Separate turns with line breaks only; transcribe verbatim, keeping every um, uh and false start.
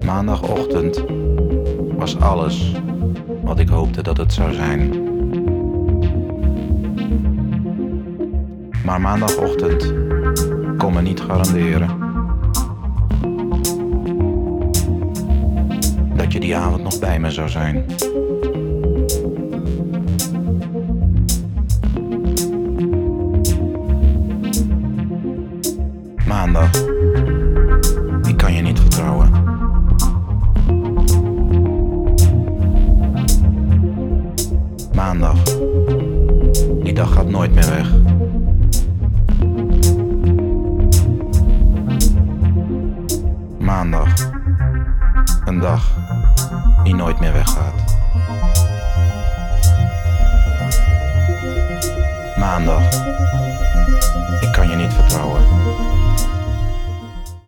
Maandagochtend was alles wat ik hoopte dat het zou zijn. Maar maandagochtend kon me niet garanderen dat je die avond nog bij me zou zijn. Maandag, ik kan je niet vertrouwen. Maandag, die dag gaat nooit meer weg. Maandag, een dag die nooit meer weggaat. Maandag, ik kan je niet vertrouwen.